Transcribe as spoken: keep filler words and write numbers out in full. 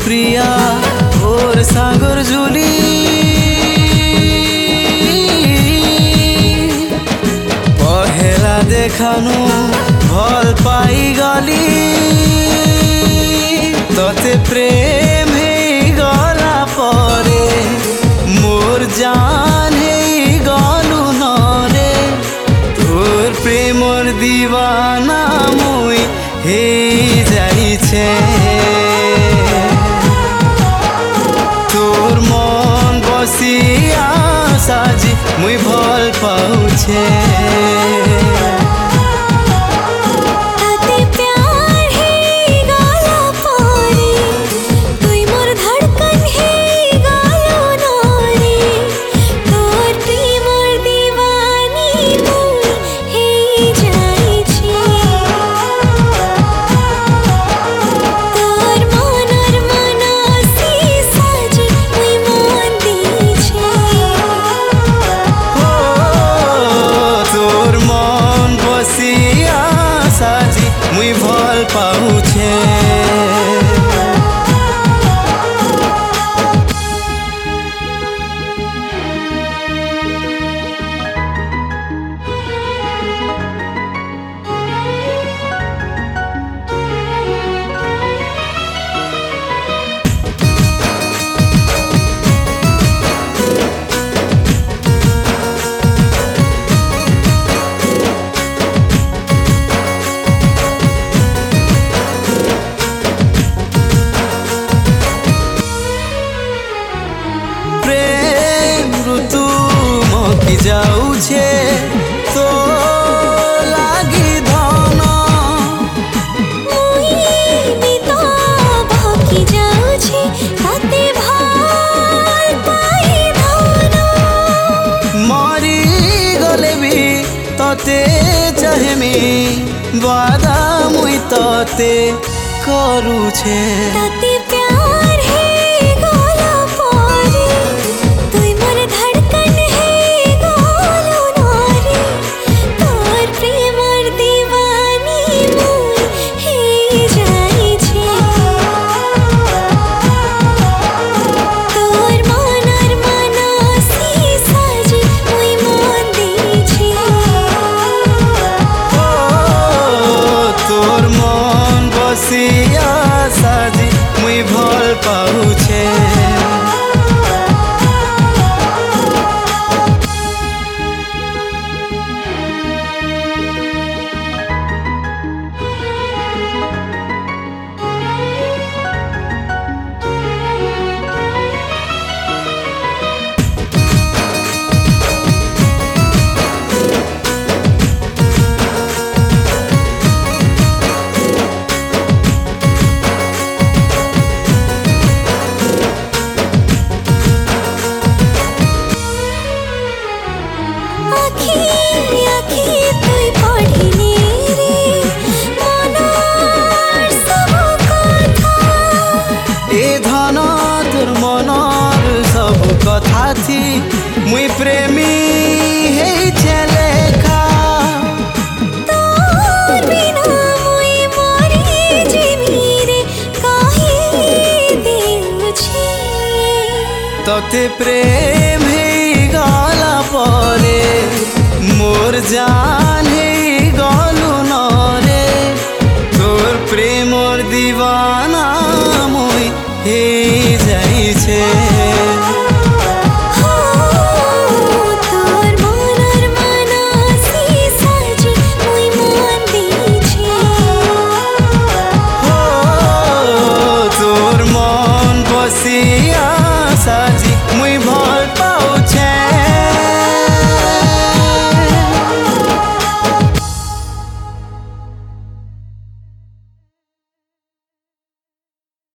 प्रिया और सागर जुली पहला देखानु भल पाई गली तोते प्रेम हे गला परे मोर जान हे गलु नरे तोर प्रेमर दीवाना मुई हे जाइछे तोर मन बसिया साजी मुई भल पाउछे मुई भल पाउछे जाऊछे तो लागी धन मुई भी तो भकी जाऊछे ताते भल पाई धन मरी गले भी तोते चाहेमी वादा मुई तोते करूछे ताते प्यार हे गला परे तुई मोर धड़कन साजी मुई भल पाउछे कथा थी मुई प्रेमी हे चलेखा तोर बिना मुई मरी जिमी रे काहे देउछे तोते प्रेम हे गला परे मोर जान